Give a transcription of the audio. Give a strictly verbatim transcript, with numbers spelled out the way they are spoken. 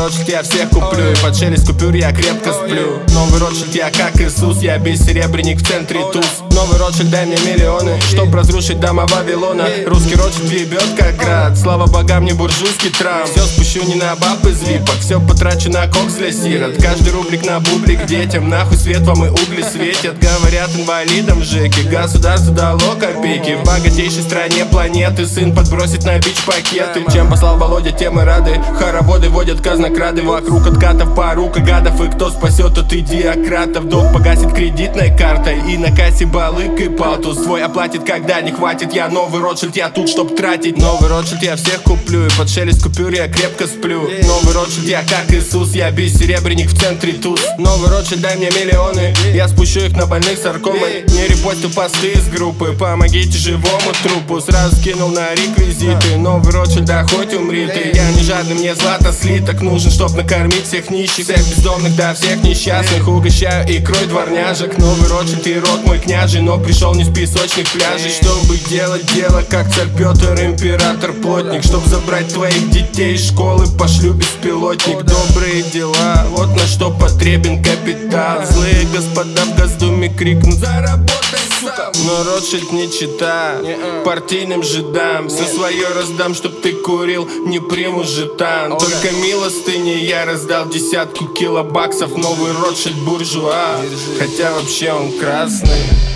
Ротшильд, я всех куплю, и под шелест купюр я крепко сплю. Новый Ротшильд, я как Иисус, я бессеребренник в центре туз. Новый Ротшильд, дай мне миллионы, чтоб разрушить дома Вавилона. Русский Ротшильд ебет как град, слава богам, не буржуйский Трамп. Все спущу не на баб из випок, все потрачу на кокс для сирот. Каждый рублик на бублик детям, нахуй свет вам и угли светят. Говорят инвалидам Жеки, государство дало копейки. В богатейшей стране планеты сын подбросит на бич пакеты. Чем послал Володя, тем и рады. Хороводы водят казнокрады, вокруг откатов порука гадов. И кто спасет от идиократов, долг погасит кредитной картой. И на кассе балык и палтус свой оплатит, когда не хватит. Я новый Ротшильд, я тут чтоб тратить. Новый Ротшильд, я всех куплю, и под шелест купюр я крепко сплю. Новый Ротшильд, я как Иисус, я бессеребренник в центре туз. Новый Ротшильд, дай мне миллионы, я спущу их на больных саркомой. Не репостю посты из группы, помогите живому трупу. Сразу скинул на реквизиты. Новый Ротшильд, да хоть умри ты. Я не жадный, мне злато слиток нужен, чтоб накормить всех нищих, всех бездомных, да всех несчастных. Угощаю икрой дворняжек. Новый Ротшильд, ты род мой княжий, но пришел не с песочных пляжей, чтобы делать дело, как царь Петр, император плотник. Чтоб забрать твоих детей из школы, пошлю беспилотник. Добрые дела, вот на что потребен капитал. Злые господа в Госдуме крикнут: заработай, сука! Но Ротшильд не чита партийным жидам. Все свое раздам, чтоб ты курил, не приму жетан. Только милостыни я раздал десятку килобаксов. Новый Ротшильд буржуа, хотя вообще он красный.